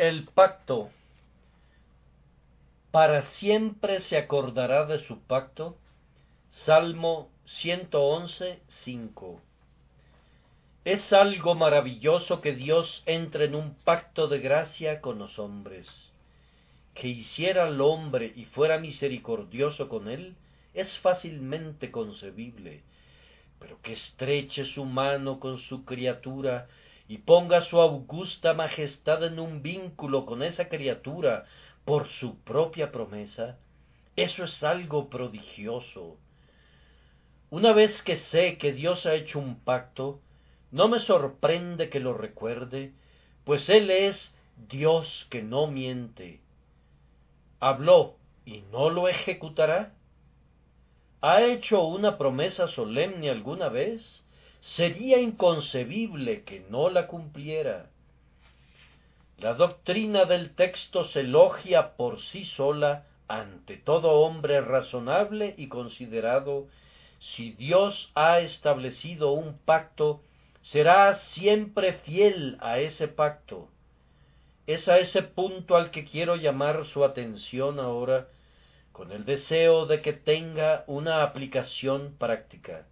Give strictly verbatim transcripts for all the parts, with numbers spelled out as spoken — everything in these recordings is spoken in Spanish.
El pacto. Para siempre se acordará de su pacto. Salmo ciento once, cinco. Es algo maravilloso que Dios entre en un pacto de gracia con los hombres. Que hiciera al hombre y fuera misericordioso con él es fácilmente concebible, pero que estreche su mano con su criatura y ponga su augusta majestad en un vínculo con esa criatura por su propia promesa, eso es algo prodigioso. Una vez que sé que Dios ha hecho un pacto, no me sorprende que lo recuerde, pues Él es Dios que no miente. ¿Habló y no lo ejecutará? ¿Ha hecho una promesa solemne alguna vez? Sería inconcebible que no la cumpliera. La doctrina del texto se elogia por sí sola ante todo hombre razonable y considerado. Si Dios ha establecido un pacto, será siempre fiel a ese pacto. Es a ese punto al que quiero llamar su atención ahora, con el deseo de que tenga una aplicación práctica.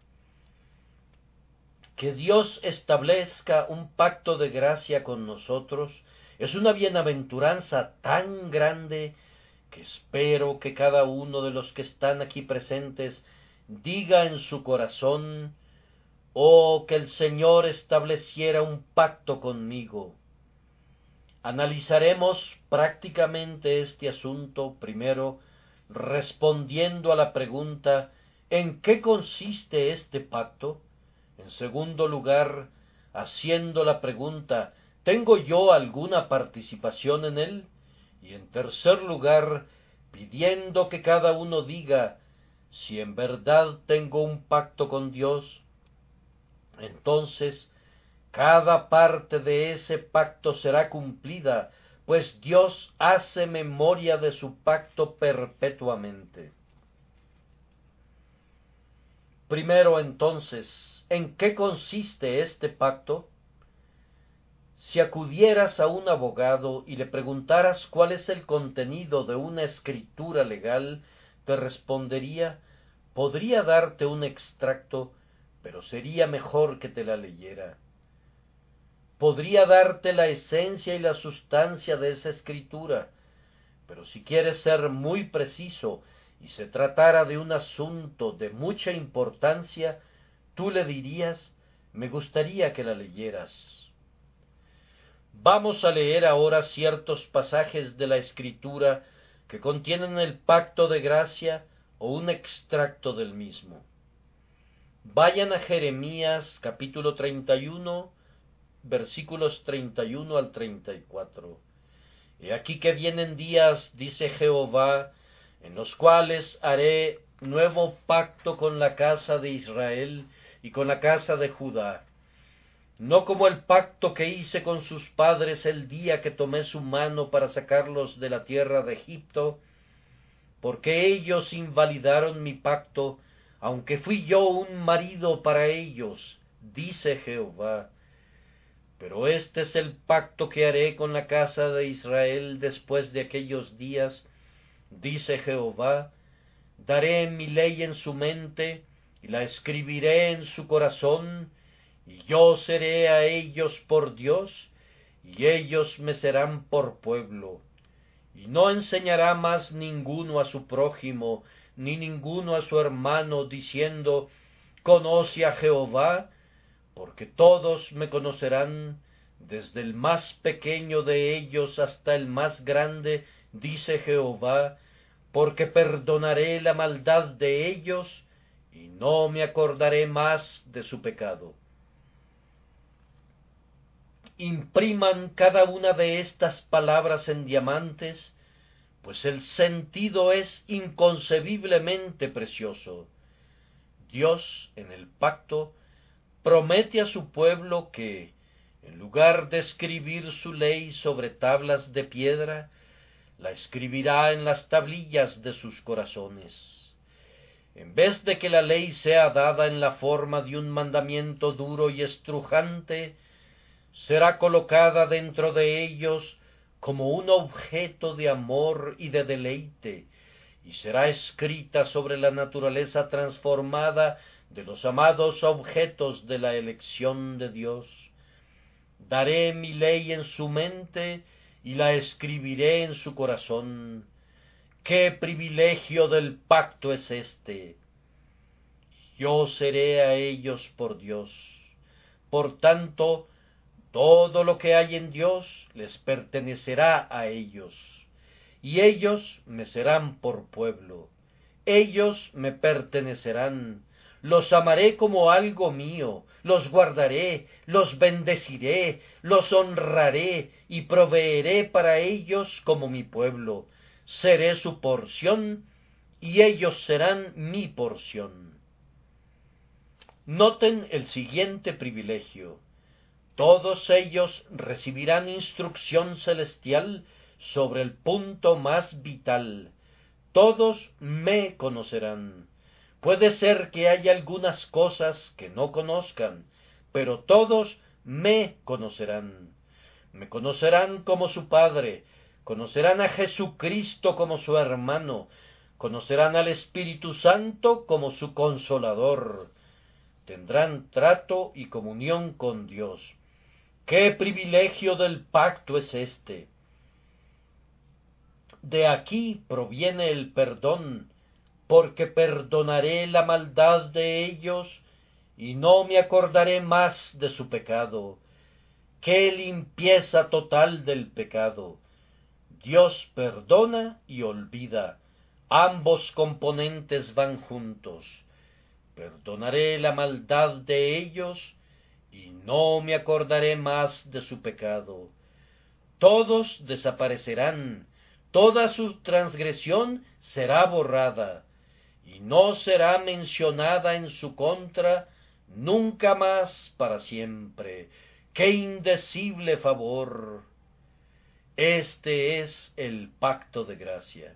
Que Dios establezca un pacto de gracia con nosotros es una bienaventuranza tan grande que espero que cada uno de los que están aquí presentes diga en su corazón: «Oh, que el Señor estableciera un pacto conmigo». Analizaremos prácticamente este asunto, primero, respondiendo a la pregunta ¿en qué consiste este pacto? En segundo lugar, haciendo la pregunta ¿tengo yo alguna participación en él? Y en tercer lugar, pidiendo que cada uno diga si en verdad tengo un pacto con Dios. Entonces, cada parte de ese pacto será cumplida, pues Dios hace memoria de su pacto perpetuamente. Primero, entonces, ¿en qué consiste este pacto? Si acudieras a un abogado y le preguntaras cuál es el contenido de una escritura legal, te respondería: podría darte un extracto, pero sería mejor que te la leyera. Podría darte la esencia y la sustancia de esa escritura, pero si quieres ser muy preciso y se tratara de un asunto de mucha importancia, tú le dirías: me gustaría que la leyeras. Vamos a leer ahora ciertos pasajes de la Escritura que contienen el pacto de gracia o un extracto del mismo. Vayan a Jeremías capítulo treinta y uno, versículos treinta y uno al treinta y cuatro. He aquí que vienen días, dice Jehová, en los cuales haré nuevo pacto con la casa de Israel y con la casa de Judá, no como el pacto que hice con sus padres el día que tomé su mano para sacarlos de la tierra de Egipto, porque ellos invalidaron mi pacto, aunque fui yo un marido para ellos, dice Jehová. Pero este es el pacto que haré con la casa de Israel después de aquellos días, dice Jehová. Daré mi ley en su mente, y la escribiré en su corazón, y yo seré a ellos por Dios, y ellos me serán por pueblo. Y no enseñará más ninguno a su prójimo, ni ninguno a su hermano, diciendo: conoce a Jehová, porque todos me conocerán, desde el más pequeño de ellos hasta el más grande, dice Jehová, porque perdonaré la maldad de ellos, y no me acordaré más de su pecado. Impriman cada una de estas palabras en diamantes, pues el sentido es inconcebiblemente precioso. Dios, en el pacto, promete a su pueblo que, en lugar de escribir su ley sobre tablas de piedra, la escribirá en las tablillas de sus corazones. En vez de que la ley sea dada en la forma de un mandamiento duro y estrujante, será colocada dentro de ellos como un objeto de amor y de deleite, y será escrita sobre la naturaleza transformada de los amados objetos de la elección de Dios. Daré mi ley en su mente y la escribiré en su corazón. ¡Qué privilegio del pacto es este! Yo seré a ellos por Dios. Por tanto, todo lo que hay en Dios les pertenecerá a ellos, y ellos me serán por pueblo. Ellos me pertenecerán, los amaré como algo mío, los guardaré, los bendeciré, los honraré y proveeré para ellos como mi pueblo. Seré su porción y ellos serán mi porción. Noten el siguiente privilegio. Todos ellos recibirán instrucción celestial sobre el punto más vital. Todos me conocerán. Puede ser que haya algunas cosas que no conozcan, pero todos me conocerán. Me conocerán como su Padre, conocerán a Jesucristo como su hermano, conocerán al Espíritu Santo como su Consolador. Tendrán trato y comunión con Dios. ¡Qué privilegio del pacto es este! De aquí proviene el perdón, porque perdonaré la maldad de ellos y no me acordaré más de su pecado. ¡Qué limpieza total del pecado! Dios perdona y olvida. Ambos componentes van juntos. Perdonaré la maldad de ellos y no me acordaré más de su pecado. Todos desaparecerán, toda su transgresión será borrada, y no será mencionada en su contra nunca más para siempre. ¡Qué indecible favor! Este es el pacto de gracia.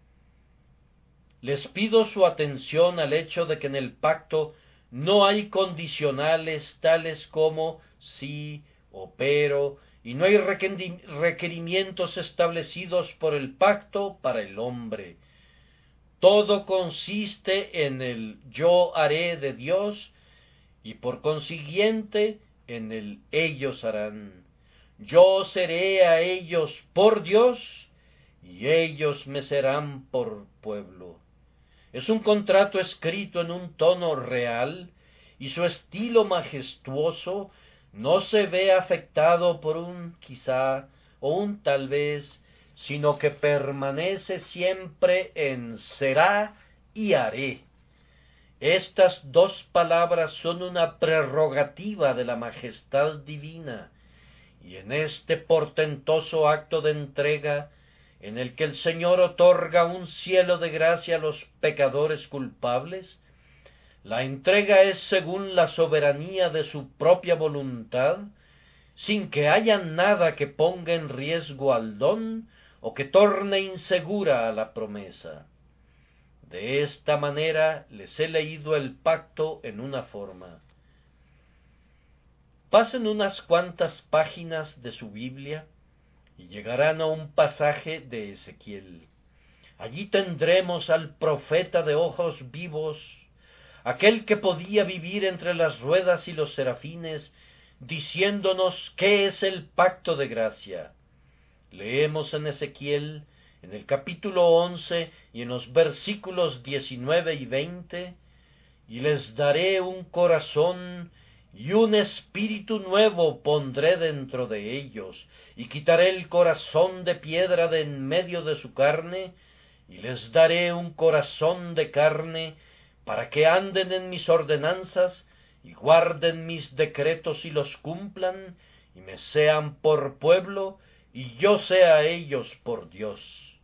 Les pido su atención al hecho de que en el pacto no hay condicionales tales como sí o pero, y no hay requerimientos establecidos por el pacto para el hombre. Todo consiste en el yo haré de Dios y por consiguiente en el ellos harán. Yo seré a ellos por Dios y ellos me serán por pueblo. Es un contrato escrito en un tono real y su estilo majestuoso no se ve afectado por un quizá o un tal vez, sino que permanece siempre en será y haré. Estas dos palabras son una prerrogativa de la majestad divina, y en este portentoso acto de entrega, en el que el Señor otorga un cielo de gracia a los pecadores culpables, la entrega es según la soberanía de su propia voluntad, sin que haya nada que ponga en riesgo al don o que torne insegura a la promesa. De esta manera les he leído el pacto en una forma. Pasen unas cuantas páginas de su Biblia y llegarán a un pasaje de Ezequiel. Allí tendremos al profeta de ojos vivos, aquel que podía vivir entre las ruedas y los serafines, diciéndonos qué es el pacto de gracia. Leemos en Ezequiel, en el capítulo once y en los versículos diecinueve y veinte, y les daré un corazón y un espíritu nuevo pondré dentro de ellos, y quitaré el corazón de piedra de en medio de su carne, y les daré un corazón de carne, para que anden en mis ordenanzas, y guarden mis decretos y los cumplan, y me sean por pueblo, y yo sea ellos por Dios.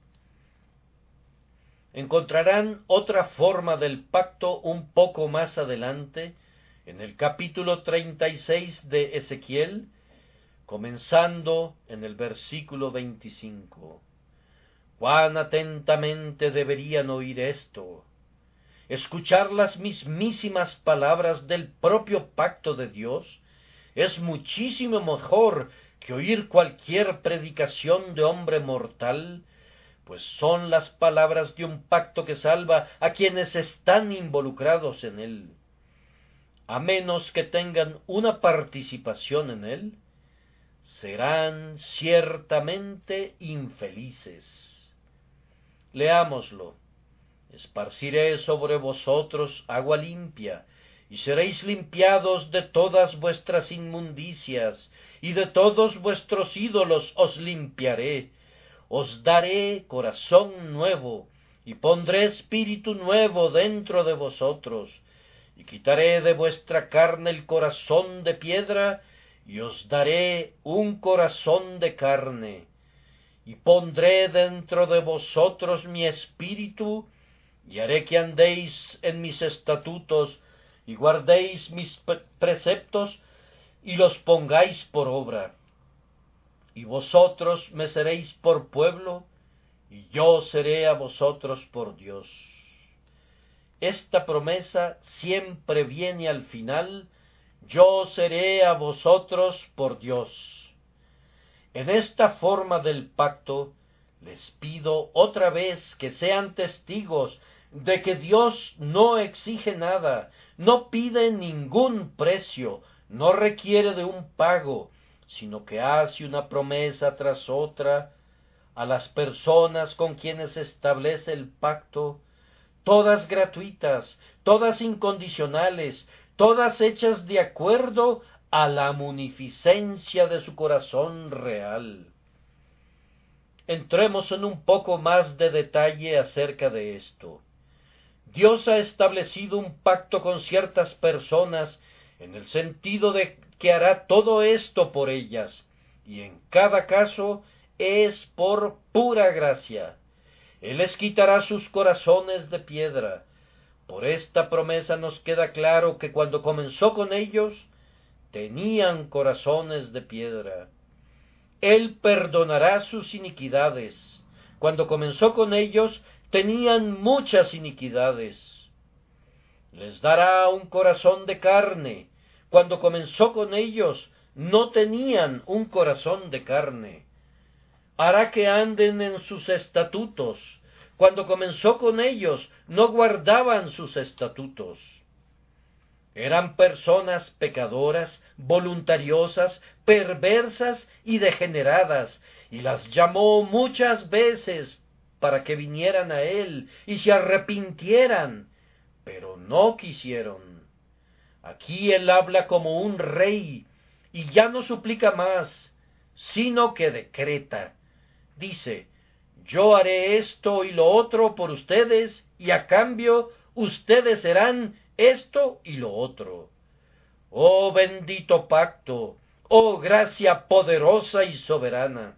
Encontrarán otra forma del pacto un poco más adelante, en el capítulo treinta y seis de Ezequiel, comenzando en el versículo veinticinco. Cuán atentamente deberían oír esto, escuchar las mismísimas palabras del propio pacto de Dios, es muchísimo mejor que oír cualquier predicación de hombre mortal, pues son las palabras de un pacto que salva a quienes están involucrados en él. A menos que tengan una participación en él, serán ciertamente infelices. Leámoslo. Esparciré sobre vosotros agua limpia, y seréis limpiados de todas vuestras inmundicias, y de todos vuestros ídolos os limpiaré. Os daré corazón nuevo, y pondré espíritu nuevo dentro de vosotros, y quitaré de vuestra carne el corazón de piedra, y os daré un corazón de carne, y pondré dentro de vosotros mi espíritu, y haré que andéis en mis estatutos, y guardéis mis preceptos, y los pongáis por obra. Y vosotros me seréis por pueblo, y yo seré a vosotros por Dios. Esta promesa siempre viene al final: yo seré a vosotros por Dios. En esta forma del pacto, les pido otra vez que sean testigos de que Dios no exige nada, no pide ningún precio, no requiere de un pago, sino que hace una promesa tras otra a las personas con quienes establece el pacto, todas gratuitas, todas incondicionales, todas hechas de acuerdo a la munificencia de su corazón real. Entremos en un poco más de detalle acerca de esto. Dios ha establecido un pacto con ciertas personas en el sentido de que hará todo esto por ellas, y en cada caso es por pura gracia. Él les quitará sus corazones de piedra. Por esta promesa nos queda claro que cuando comenzó con ellos, tenían corazones de piedra. Él perdonará sus iniquidades. Cuando comenzó con ellos, tenían muchas iniquidades. Les dará un corazón de carne. Cuando comenzó con ellos, no tenían un corazón de carne. Hará que anden en sus estatutos. Cuando comenzó con ellos, no guardaban sus estatutos. Eran personas pecadoras, voluntariosas, perversas y degeneradas, y las llamó muchas veces para que vinieran a él y se arrepintieran, pero no quisieron. Aquí él habla como un rey, y ya no suplica más, sino que decreta. Dice: yo haré esto y lo otro por ustedes, y a cambio ustedes serán esto y lo otro. Oh bendito pacto, oh gracia poderosa y soberana.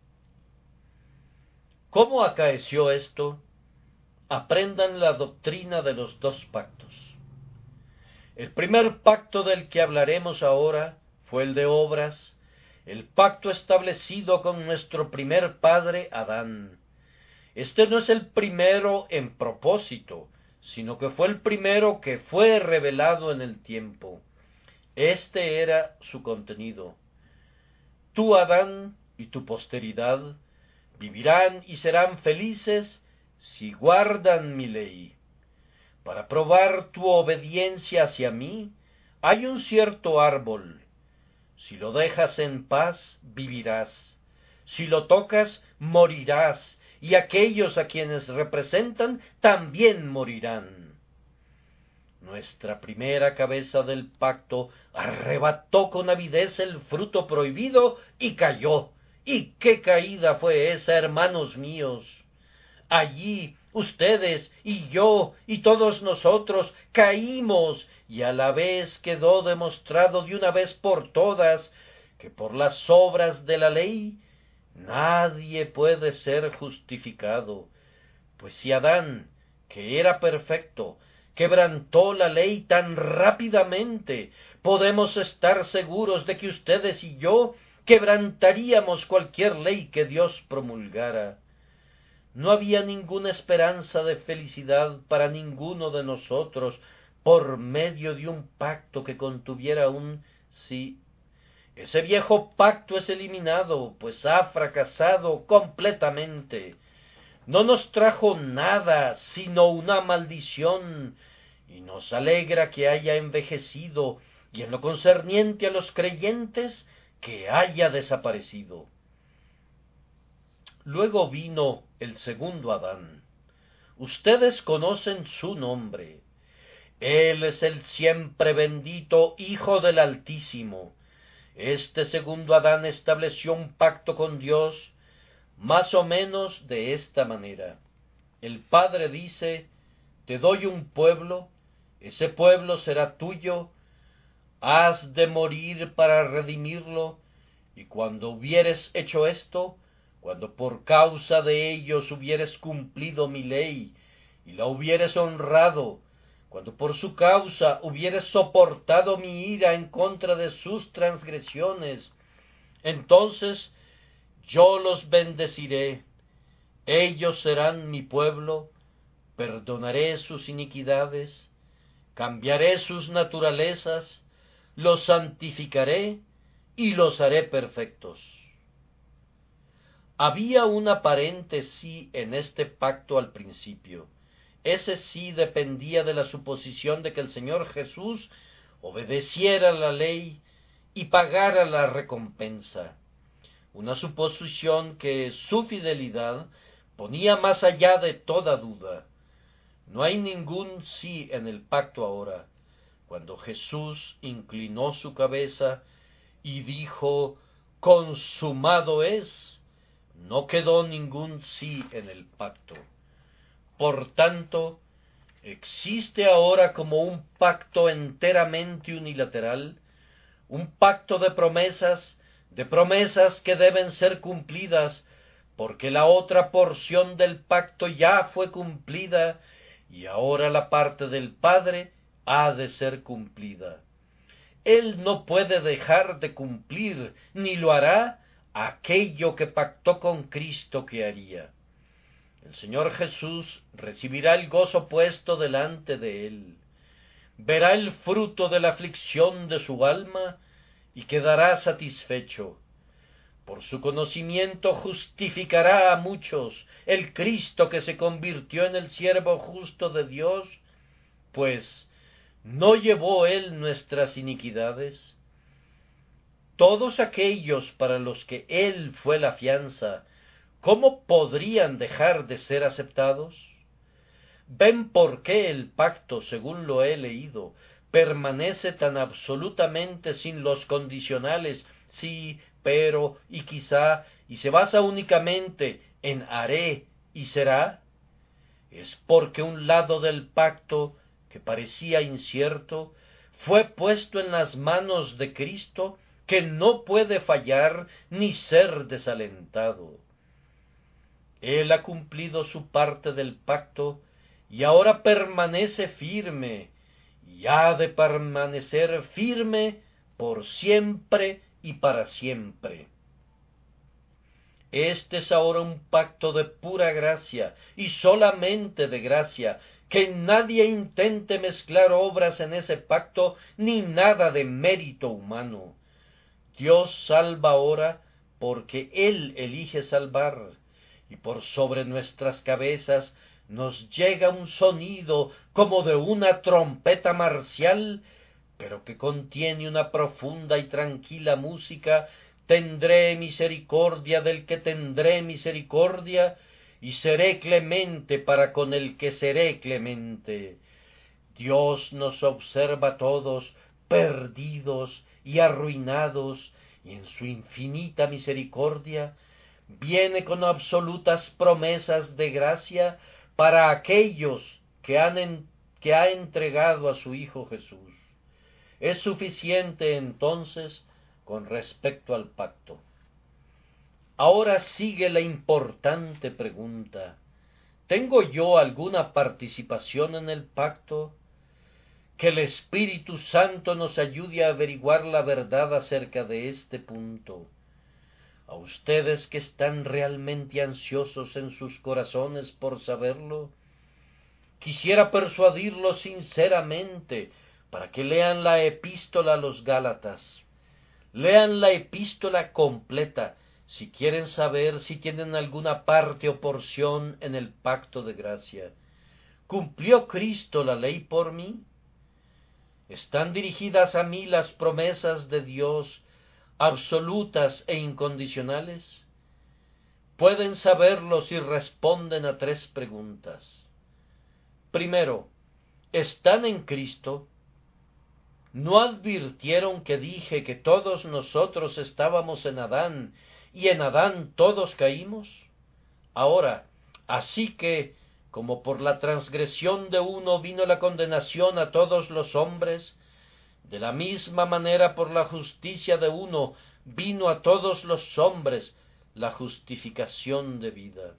¿Cómo acaeció esto? Aprendan la doctrina de los dos pactos. El primer pacto del que hablaremos ahora fue el de obras, el pacto establecido con nuestro primer padre Adán. Este no es el primero en propósito, sino que fue el primero que fue revelado en el tiempo. Este era su contenido. Tú, Adán, y tu posteridad vivirán y serán felices si guardan mi ley. Para probar tu obediencia hacia mí, hay un cierto árbol. Si lo dejas en paz, vivirás. Si lo tocas, morirás, y aquellos a quienes representan también morirán. Nuestra primera cabeza del pacto arrebató con avidez el fruto prohibido y cayó. ¡Y qué caída fue esa, hermanos míos! Allí ustedes y yo y todos nosotros caímos, y a la vez quedó demostrado de una vez por todas que por las obras de la ley nadie puede ser justificado. Pues si Adán, que era perfecto, quebrantó la ley tan rápidamente, podemos estar seguros de que ustedes y yo quebrantaríamos cualquier ley que Dios promulgara. No había ninguna esperanza de felicidad para ninguno de nosotros por medio de un pacto que contuviera un sí. Ese viejo pacto es eliminado, pues ha fracasado completamente. No nos trajo nada sino una maldición, y nos alegra que haya envejecido, y en lo concerniente a los creyentes, que haya desaparecido. Luego vino el segundo Adán. Ustedes conocen su nombre. Él es el siempre bendito Hijo del Altísimo. Este segundo Adán estableció un pacto con Dios, más o menos de esta manera. El Padre dice: te doy un pueblo, ese pueblo será tuyo, has de morir para redimirlo, y cuando hubieres hecho esto, cuando por causa de ellos hubieres cumplido mi ley, y la hubieres honrado, cuando por su causa hubieres soportado mi ira en contra de sus transgresiones, entonces yo los bendeciré, ellos serán mi pueblo, perdonaré sus iniquidades, cambiaré sus naturalezas, los santificaré y los haré perfectos. Había un aparente sí en este pacto al principio. Ese sí dependía de la suposición de que el Señor Jesús obedeciera la ley y pagara la recompensa. Una suposición que su fidelidad ponía más allá de toda duda. No hay ningún sí en el pacto ahora. Cuando Jesús inclinó su cabeza y dijo: consumado es, no quedó ningún sí en el pacto. Por tanto, existe ahora como un pacto enteramente unilateral, un pacto de promesas, de promesas que deben ser cumplidas, porque la otra porción del pacto ya fue cumplida, y ahora la parte del Padre ha de ser cumplida. Él no puede dejar de cumplir, ni lo hará, aquello que pactó con Cristo que haría. El Señor Jesús recibirá el gozo puesto delante de él, verá el fruto de la aflicción de su alma y quedará satisfecho. Por su conocimiento justificará a muchos, el Cristo que se convirtió en el siervo justo de Dios, pues ¿no llevó él nuestras iniquidades? Todos aquellos para los que él fue la fianza, ¿cómo podrían dejar de ser aceptados? ¿Ven por qué el pacto, según lo he leído, permanece tan absolutamente sin los condicionales sí, pero y quizá, y se basa únicamente en haré y será? Es porque un lado del pacto, que parecía incierto, fue puesto en las manos de Cristo, que no puede fallar ni ser desalentado. Él ha cumplido su parte del pacto y ahora permanece firme, y ha de permanecer firme por siempre y para siempre. Este es ahora un pacto de pura gracia, y solamente de gracia, que nadie intente mezclar obras en ese pacto, ni nada de mérito humano. Dios salva ahora porque Él elige salvar, y por sobre nuestras cabezas nos llega un sonido como de una trompeta marcial, pero que contiene una profunda y tranquila música: tendré misericordia del que tendré misericordia, y seré clemente para con el que seré clemente. Dios nos observa a todos perdidos y arruinados, y en su infinita misericordia viene con absolutas promesas de gracia para aquellos que han en, que ha entregado a su Hijo Jesús. Es suficiente entonces con respecto al pacto. Ahora sigue la importante pregunta: ¿tengo yo alguna participación en el pacto? Que el Espíritu Santo nos ayude a averiguar la verdad acerca de este punto. A ustedes que están realmente ansiosos en sus corazones por saberlo, quisiera persuadirlos sinceramente para que lean la epístola a los Gálatas. Lean la epístola completa si quieren saber si tienen alguna parte o porción en el pacto de gracia. ¿Cumplió Cristo la ley por mí? ¿Están dirigidas a mí las promesas de Dios absolutas e incondicionales? Pueden saberlo si responden a tres preguntas. Primero, ¿están en Cristo? ¿No advirtieron que dije que todos nosotros estábamos en Adán, y en Adán todos caímos? Ahora, así que, como por la transgresión de uno vino la condenación a todos los hombres, de la misma manera por la justicia de uno vino a todos los hombres la justificación de vida.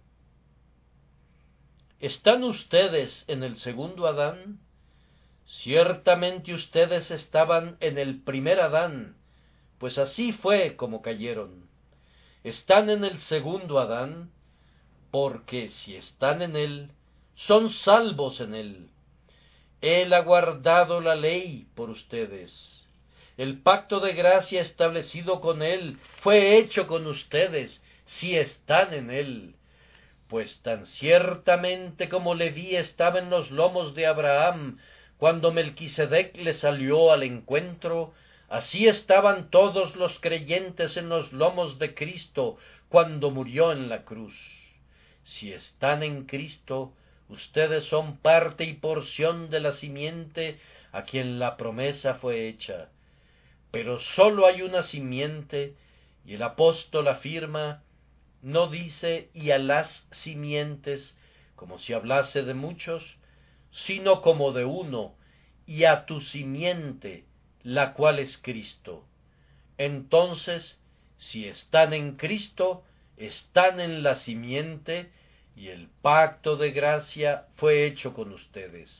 ¿Están ustedes en el segundo Adán? Ciertamente ustedes estaban en el primer Adán, pues así fue como cayeron. Están en el segundo Adán, porque si están en él, son salvos en él. Él ha guardado la ley por ustedes. El pacto de gracia establecido con él fue hecho con ustedes, si están en él. Pues tan ciertamente como Leví estaba en los lomos de Abraham, cuando Melquisedec le salió al encuentro, así estaban todos los creyentes en los lomos de Cristo, cuando murió en la cruz. Si están en Cristo, ustedes son parte y porción de la simiente a quien la promesa fue hecha. Pero sólo hay una simiente, y el apóstol afirma, no dice y a las simientes, como si hablase de muchos, sino como de uno, y a tu simiente, la cual es Cristo. Entonces, si están en Cristo, están en la simiente, y el pacto de gracia fue hecho con ustedes.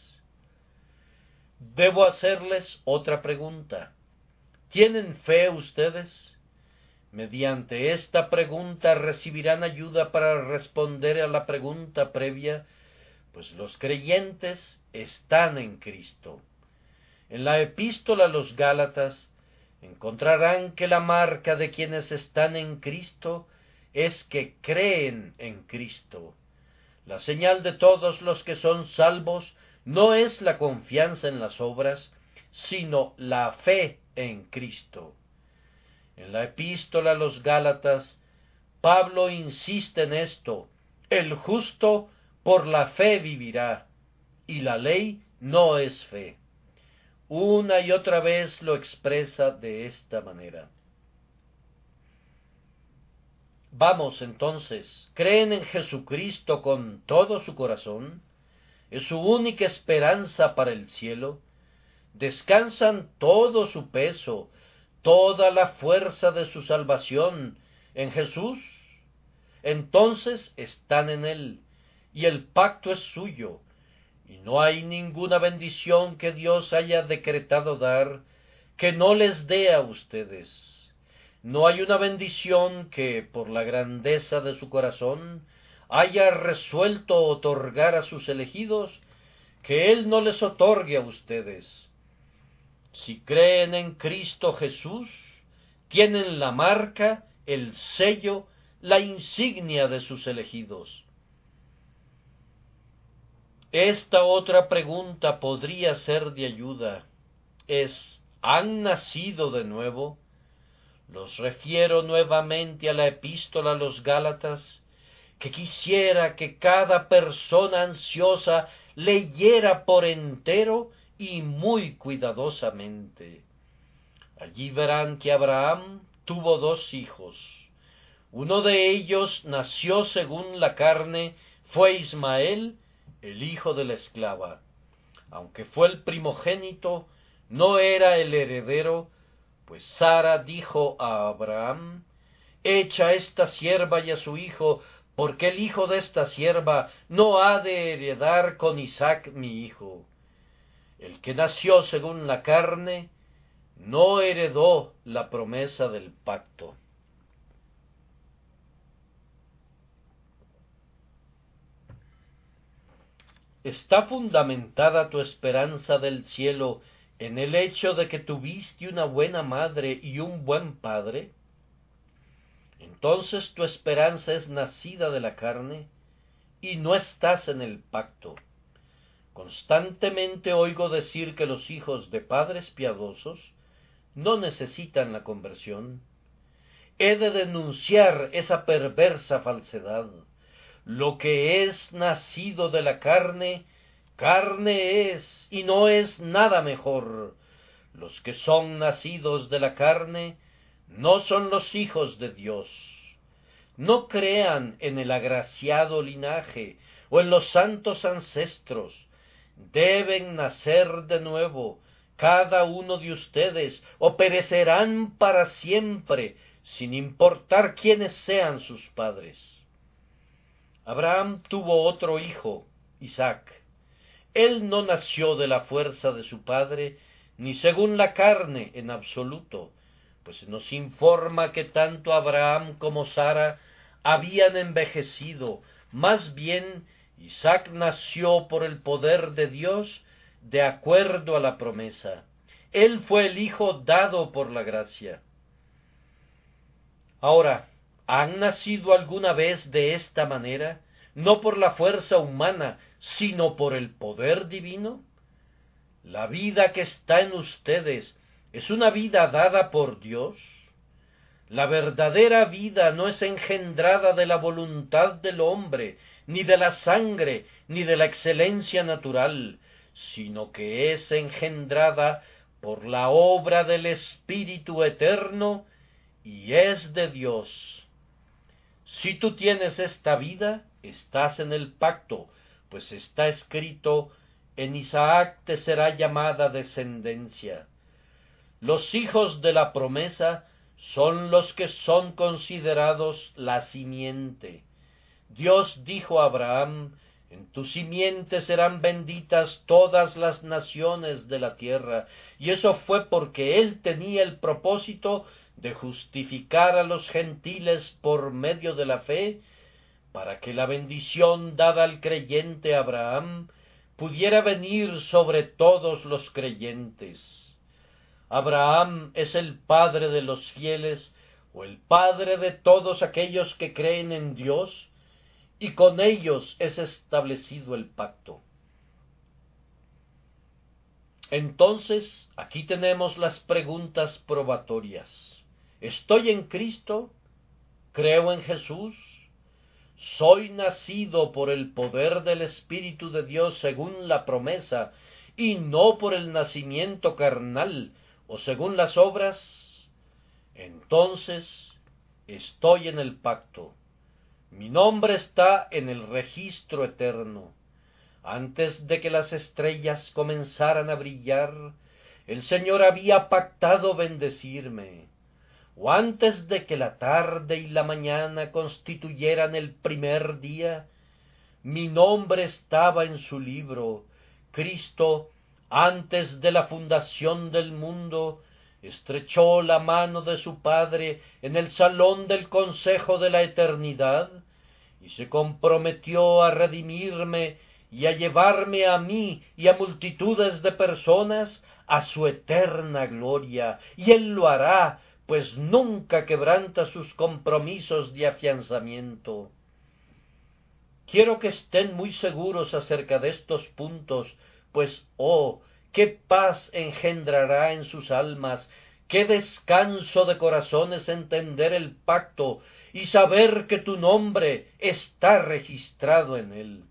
Debo hacerles otra pregunta. ¿Tienen fe ustedes? Mediante esta pregunta recibirán ayuda para responder a la pregunta previa, pues los creyentes están en Cristo. En la epístola a los Gálatas encontrarán que la marca de quienes están en Cristo es que creen en Cristo. La señal de todos los que son salvos no es la confianza en las obras, sino la fe en Cristo. En la epístola a los Gálatas, Pablo insiste en esto: el justo por la fe vivirá, y la ley no es fe. Una y otra vez lo expresa de esta manera. Vamos entonces, ¿creen en Jesucristo con todo su corazón? ¿Es su única esperanza para el cielo? ¿Descansan todo su peso, toda la fuerza de su salvación en Jesús? Entonces están en él, y el pacto es suyo, y no hay ninguna bendición que Dios haya decretado dar que no les dé a ustedes. No hay una bendición que, por la grandeza de su corazón, haya resuelto otorgar a sus elegidos, que él no les otorgue a ustedes. Si creen en Cristo Jesús, tienen la marca, el sello, la insignia de sus elegidos. Esta otra pregunta podría ser de ayuda. Es, ¿han nacido de nuevo? Los refiero nuevamente a la epístola a los Gálatas, que quisiera que cada persona ansiosa leyera por entero y muy cuidadosamente. Allí verán que Abraham tuvo dos hijos. Uno de ellos nació según la carne, fue Ismael, el hijo de la esclava. Aunque fue el primogénito, no era el heredero, pues Sara dijo a Abraham: echa a esta sierva y a su hijo, porque el hijo de esta sierva no ha de heredar con Isaac mi hijo. El que nació según la carne no heredó la promesa del pacto. ¿Está fundamentada tu esperanza del cielo en el hecho de que tuviste una buena madre y un buen padre, entonces tu esperanza es nacida de la carne y no estás en el pacto. Constantemente oigo decir que los hijos de padres piadosos no necesitan la conversión. He de denunciar esa perversa falsedad. Lo que es nacido de la carne, carne es, y no es nada mejor. Los que son nacidos de la carne no son los hijos de Dios. No crean en el agraciado linaje o en los santos ancestros. Deben nacer de nuevo cada uno de ustedes, o perecerán para siempre, sin importar quiénes sean sus padres. Abraham tuvo otro hijo, Isaac. Él no nació de la fuerza de su padre, ni según la carne en absoluto, pues se nos informa que tanto Abraham como Sara habían envejecido. Más bien, Isaac nació por el poder de Dios, de acuerdo a la promesa. Él fue el hijo dado por la gracia. Ahora, ¿han nacido alguna vez de esta manera, no por la fuerza humana, sino por el poder divino? La vida que está en ustedes es una vida dada por Dios. La verdadera vida no es engendrada de la voluntad del hombre, ni de la sangre, ni de la excelencia natural, sino que es engendrada por la obra del Espíritu eterno, y es de Dios. Si tú tienes esta vida, estás en el pacto, pues está escrito: en Isaac te será llamada descendencia. Los hijos de la promesa son los que son considerados la simiente. Dios dijo a Abraham: en tu simiente serán benditas todas las naciones de la tierra, y eso fue porque él tenía el propósito de justificar a los gentiles por medio de la fe, para que la bendición dada al creyente Abraham pudiera venir sobre todos los creyentes. Abraham es el padre de los fieles, o el padre de todos aquellos que creen en Dios, y con ellos es establecido el pacto. Entonces, aquí tenemos las preguntas probatorias. ¿Estoy en Cristo? ¿Creo en Jesús? ¿Soy nacido por el poder del Espíritu de Dios según la promesa, y no por el nacimiento carnal o según las obras? Entonces, estoy en el pacto. Mi nombre está en el registro eterno. Antes de que las estrellas comenzaran a brillar, el Señor había pactado bendecirme. O antes de que la tarde y la mañana constituyeran el primer día, mi nombre estaba en su libro. Cristo, antes de la fundación del mundo, estrechó la mano de su Padre en el salón del consejo de la eternidad, y se comprometió a redimirme y a llevarme a mí y a multitudes de personas a su eterna gloria, y Él lo hará, pues nunca quebranta sus compromisos de afianzamiento. Quiero que estén muy seguros acerca de estos puntos, pues, oh, qué paz engendrará en sus almas, qué descanso de corazones entender el pacto y saber que tu nombre está registrado en él.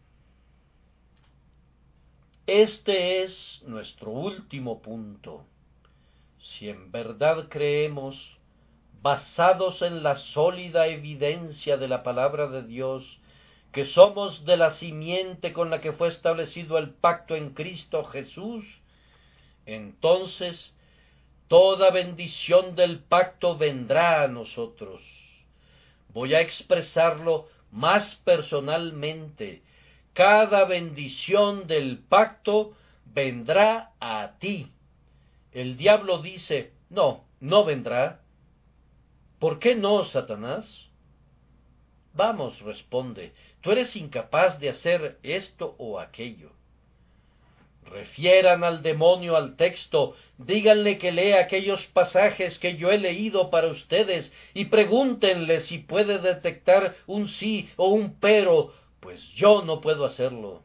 Este es nuestro último punto. Si en verdad creemos, basados en la sólida evidencia de la palabra de Dios, que somos de la simiente con la que fue establecido el pacto en Cristo Jesús, entonces toda bendición del pacto vendrá a nosotros. Voy a expresarlo más personalmente. Cada bendición del pacto vendrá a ti. El diablo dice: no, no vendrá. ¿Por qué no, Satanás? Vamos, responde, tú eres incapaz de hacer esto o aquello. Refieran al demonio al texto, díganle que lea aquellos pasajes que yo he leído para ustedes y pregúntenle si puede detectar un sí o un pero, pues yo no puedo hacerlo.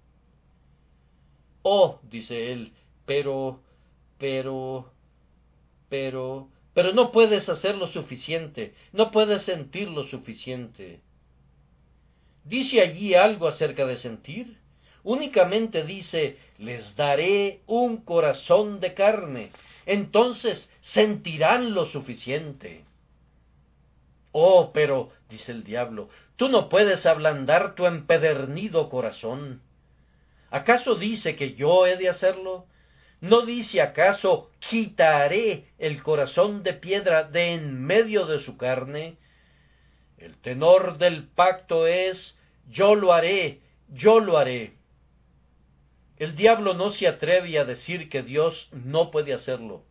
Oh, dice él, pero, pero, pero, pero no puedes hacer lo suficiente, no puedes sentir lo suficiente. ¿Dice allí algo acerca de sentir? Únicamente dice, les daré un corazón de carne, entonces sentirán lo suficiente. Oh, pero, dice el diablo, tú no puedes ablandar tu empedernido corazón. ¿Acaso dice que yo he de hacerlo? ¿No dice acaso, quitaré el corazón de piedra de en medio de su carne? El tenor del pacto es, yo lo haré, yo lo haré. El diablo no se atreve a decir que Dios no puede hacerlo.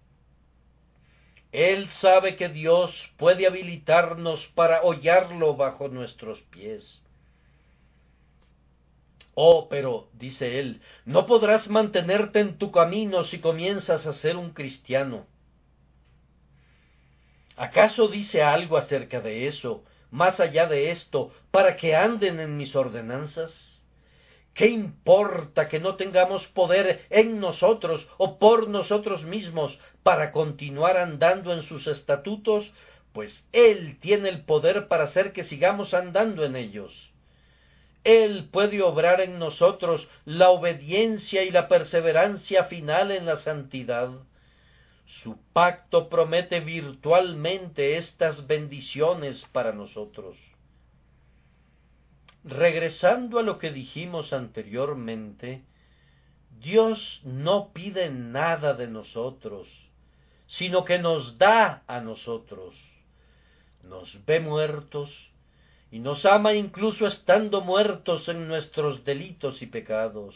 Él sabe que Dios puede habilitarnos para hollarlo bajo nuestros pies. Oh, pero, dice él, no podrás mantenerte en tu camino si comienzas a ser un cristiano. ¿Acaso dice algo acerca de eso, más allá de esto, para que anden en mis ordenanzas? ¿Qué importa que no tengamos poder en nosotros o por nosotros mismos para continuar andando en sus estatutos? Pues Él tiene el poder para hacer que sigamos andando en ellos. Él puede obrar en nosotros la obediencia y la perseverancia final en la santidad. Su pacto promete virtualmente estas bendiciones para nosotros. Regresando a lo que dijimos anteriormente, Dios no pide nada de nosotros, sino que nos da a nosotros. Nos ve muertos y nos ama incluso estando muertos en nuestros delitos y pecados.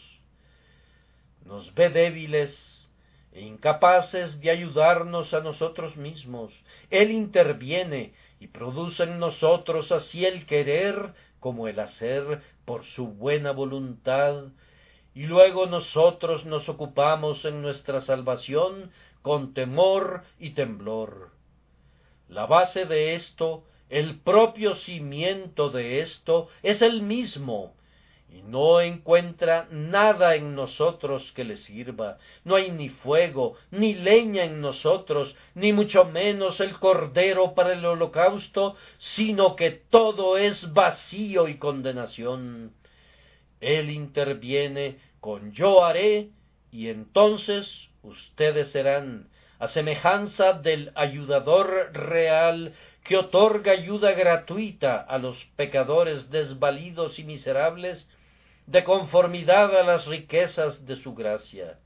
Nos ve débiles e incapaces de ayudarnos a nosotros mismos. Él interviene y produce en nosotros así el querer como el hacer por su buena voluntad, y luego nosotros nos ocupamos en nuestra salvación con temor y temblor. La base de esto, el propio cimiento de esto, es el mismo, y no encuentra nada en nosotros que le sirva. No hay ni fuego, ni leña en nosotros, ni mucho menos el cordero para el holocausto, sino que todo es vacío y condenación. Él interviene con yo haré, y entonces ustedes serán, a semejanza del ayudador real que otorga ayuda gratuita a los pecadores desvalidos y miserables, de conformidad a las riquezas de su gracia.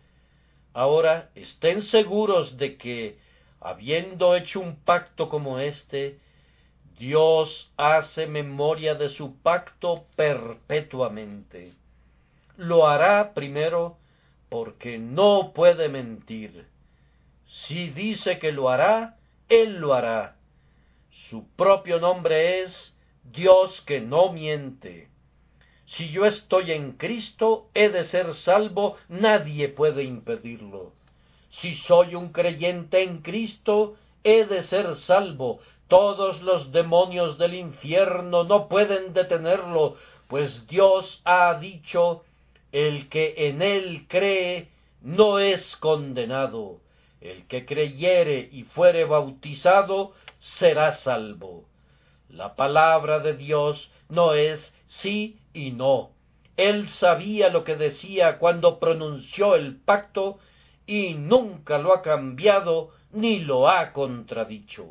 Ahora estén seguros de que, habiendo hecho un pacto como este, Dios hace memoria de su pacto perpetuamente. Lo hará primero porque no puede mentir. Si dice que lo hará, Él lo hará. Su propio nombre es Dios que no miente. Si yo estoy en Cristo, he de ser salvo, nadie puede impedirlo. Si soy un creyente en Cristo, he de ser salvo. Todos los demonios del infierno no pueden detenerlo, pues Dios ha dicho, el que en él cree no es condenado. El que creyere y fuere bautizado será salvo. La palabra de Dios no es sí y no. Él sabía lo que decía cuando pronunció el pacto y nunca lo ha cambiado ni lo ha contradicho.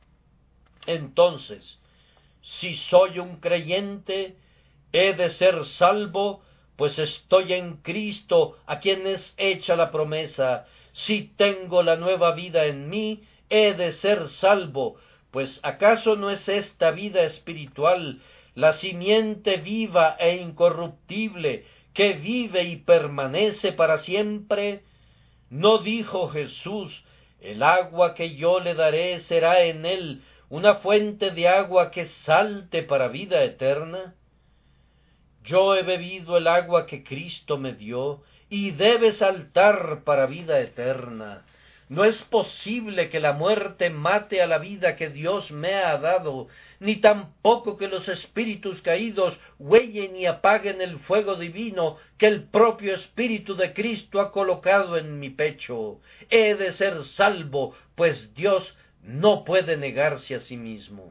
Entonces, si soy un creyente, he de ser salvo, pues estoy en Cristo, a quien es hecha la promesa. Si tengo la nueva vida en mí, he de ser salvo, pues ¿acaso no es esta vida espiritual la simiente viva e incorruptible que vive y permanece para siempre? ¿No dijo Jesús, el agua que yo le daré será en él una fuente de agua que salte para vida eterna? Yo he bebido el agua que Cristo me dio, y debe saltar para vida eterna. No es posible que la muerte mate a la vida que Dios me ha dado, ni tampoco que los espíritus caídos huellen y apaguen el fuego divino que el propio Espíritu de Cristo ha colocado en mi pecho. He de ser salvo, pues Dios no puede negarse a sí mismo.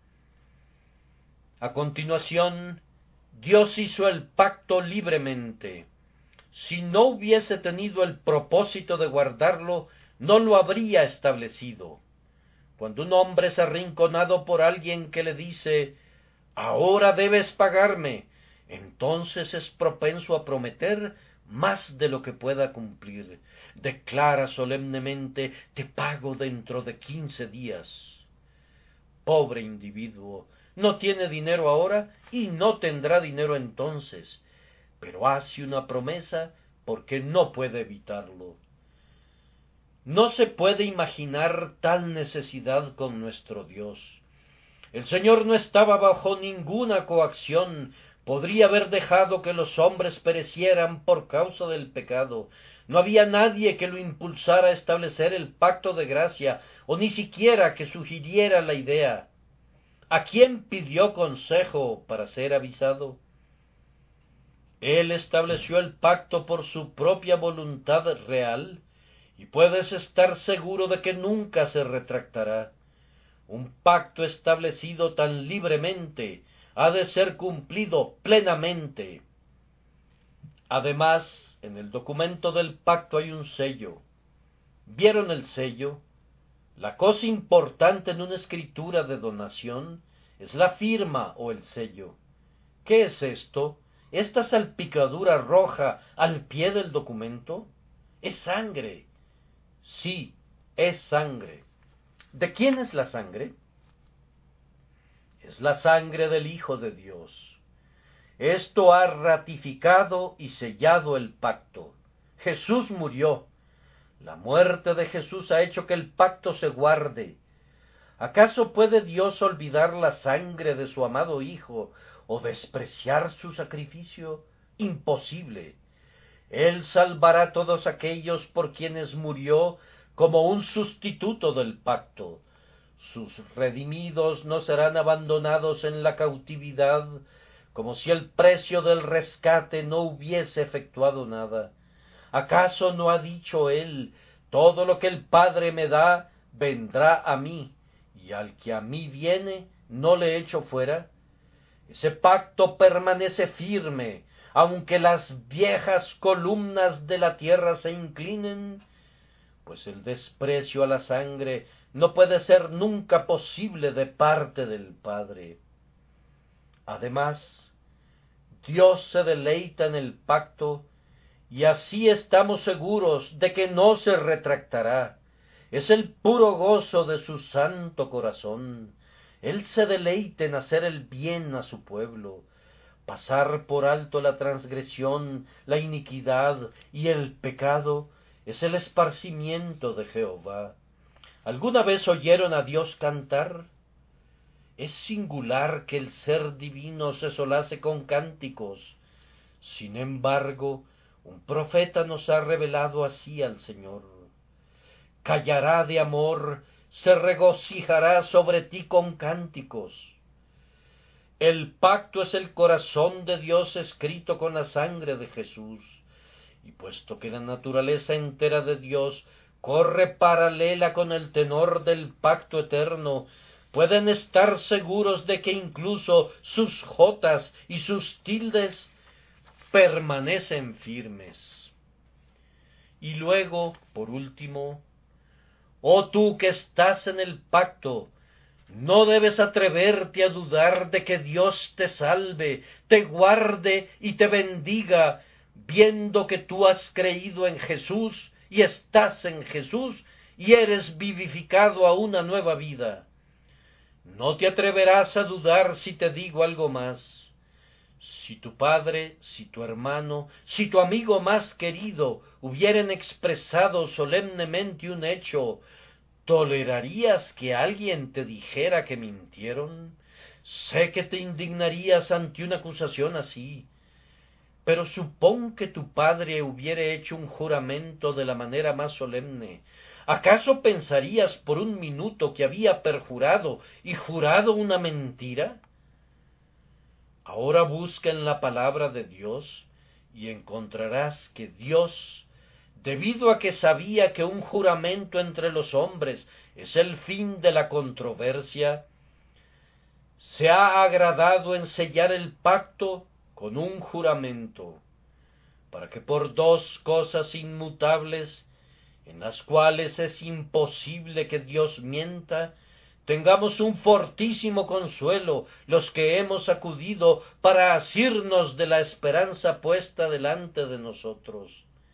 A continuación, Dios hizo el pacto libremente. Si no hubiese tenido el propósito de guardarlo, no lo habría establecido. Cuando un hombre es arrinconado por alguien que le dice, ahora debes pagarme, entonces es propenso a prometer más de lo que pueda cumplir. Declara solemnemente, te pago dentro de quince días. Pobre individuo, no tiene dinero ahora y no tendrá dinero entonces, pero hace una promesa porque no puede evitarlo. No se puede imaginar tal necesidad con nuestro Dios. El Señor no estaba bajo ninguna coacción, podría haber dejado que los hombres perecieran por causa del pecado. No había nadie que lo impulsara a establecer el pacto de gracia, o ni siquiera que sugiriera la idea. ¿A quién pidió consejo para ser avisado? Él estableció el pacto por su propia voluntad real, y puedes estar seguro de que nunca se retractará. Un pacto establecido tan libremente ha de ser cumplido plenamente. Además, en el documento del pacto hay un sello. ¿Vieron el sello? La cosa importante en una escritura de donación es la firma o el sello. ¿Qué es esto? ¿Esta salpicadura roja al pie del documento? Es sangre. Sí, es sangre. ¿De quién es la sangre? Es la sangre del Hijo de Dios. Esto ha ratificado y sellado el pacto. Jesús murió. La muerte de Jesús ha hecho que el pacto se guarde. ¿Acaso puede Dios olvidar la sangre de su amado Hijo o despreciar su sacrificio? Imposible. Él salvará a todos aquellos por quienes murió como un sustituto del pacto. Sus redimidos no serán abandonados en la cautividad, como si el precio del rescate no hubiese efectuado nada. ¿Acaso no ha dicho él, todo lo que el Padre me da, vendrá a mí, y al que a mí viene, no le echo fuera? Ese pacto permanece firme, aunque las viejas columnas de la tierra se inclinen, pues el desprecio a la sangre no puede ser nunca posible de parte del Padre. Además, Dios se deleita en el pacto, y así estamos seguros de que no se retractará. Es el puro gozo de su santo corazón. Él se deleita en hacer el bien a su pueblo, pasar por alto la transgresión, la iniquidad y el pecado es el esparcimiento de Jehová. ¿Alguna vez oyeron a Dios cantar? Es singular que el ser divino se solace con cánticos. Sin embargo, un profeta nos ha revelado así al Señor. Callará de amor, se regocijará sobre ti con cánticos. El pacto es el corazón de Dios escrito con la sangre de Jesús, y puesto que la naturaleza entera de Dios corre paralela con el tenor del pacto eterno, pueden estar seguros de que incluso sus jotas y sus tildes permanecen firmes. Y luego, por último, oh tú que estás en el pacto, no debes atreverte a dudar de que Dios te salve, te guarde y te bendiga, viendo que tú has creído en Jesús y estás en Jesús y eres vivificado a una nueva vida. No te atreverás a dudar si te digo algo más. Si tu padre, si tu hermano, si tu amigo más querido hubieren expresado solemnemente un hecho, ¿tolerarías que alguien te dijera que mintieron? Sé que te indignarías ante una acusación así. Pero supón que tu padre hubiere hecho un juramento de la manera más solemne. ¿Acaso pensarías por un minuto que había perjurado y jurado una mentira? Ahora busca en la palabra de Dios y encontrarás que Dios, debido a que sabía que un juramento entre los hombres es el fin de la controversia, se ha agradado en sellar el pacto con un juramento, para que por dos cosas inmutables, en las cuales es imposible que Dios mienta, tengamos un fortísimo consuelo los que hemos acudido para asirnos de la esperanza puesta delante de nosotros.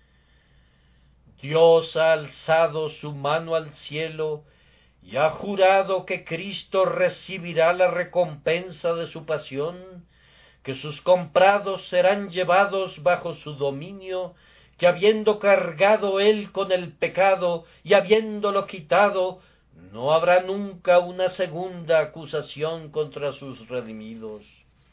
Dios ha alzado su mano al cielo y ha jurado que Cristo recibirá la recompensa de su pasión, que sus comprados serán llevados bajo su dominio, que habiendo cargado él con el pecado y habiéndolo quitado, no habrá nunca una segunda acusación contra sus redimidos.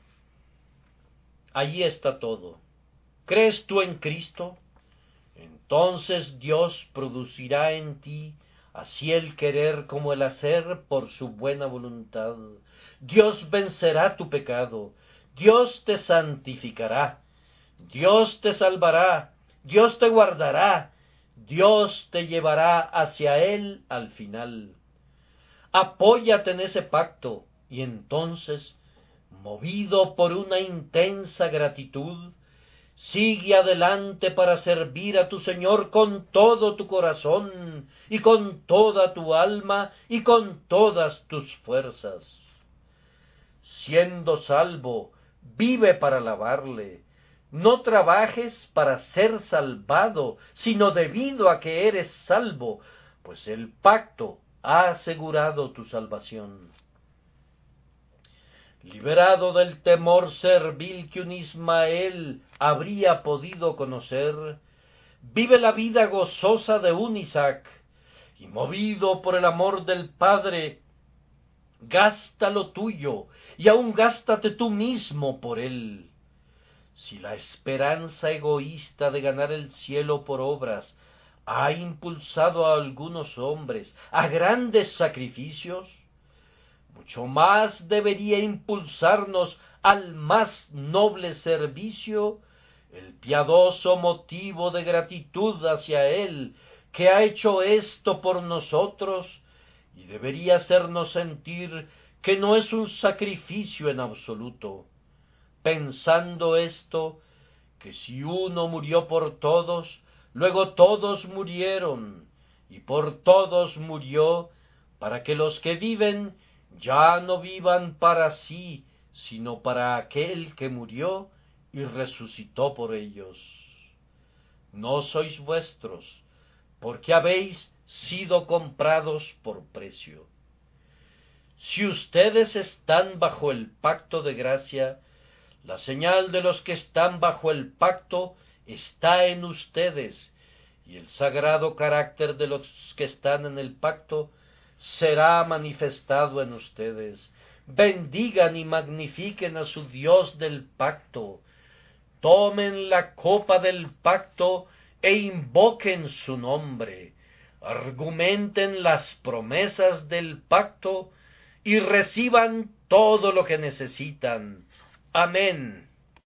Allí está todo. ¿Crees tú en Cristo? Entonces Dios producirá en ti así el querer como el hacer por su buena voluntad. Dios vencerá tu pecado, Dios te santificará, Dios te salvará, Dios te guardará, Dios te llevará hacia Él al final. Apóyate en ese pacto y entonces, movido por una intensa gratitud, sigue adelante para servir a tu Señor con todo tu corazón y con toda tu alma y con todas tus fuerzas. Siendo salvo, vive para alabarle. No trabajes para ser salvado, sino debido a que eres salvo, pues el pacto ha asegurado tu salvación. Liberado del temor servil que un Ismael habría podido conocer, vive la vida gozosa de un Isaac, y movido por el amor del Padre, gasta lo tuyo, y aun gástate tú mismo por él. Si la esperanza egoísta de ganar el cielo por obras ha impulsado a algunos hombres a grandes sacrificios, mucho más debería impulsarnos al más noble servicio el piadoso motivo de gratitud hacia Él, que ha hecho esto por nosotros, y debería hacernos sentir que no es un sacrificio en absoluto, pensando esto, que si uno murió por todos, luego todos murieron, y por todos murió, para que los que viven ya no vivan para sí, sino para aquel que murió y resucitó por ellos. No sois vuestros, porque habéis sido comprados por precio. Si ustedes están bajo el pacto de gracia, la señal de los que están bajo el pacto está en ustedes, y el sagrado carácter de los que están en el pacto será manifestado en ustedes. Bendigan y magnifiquen a su Dios del pacto. Tomen la copa del pacto e invoquen su nombre. Argumenten las promesas del pacto y reciban todo lo que necesitan. Amén.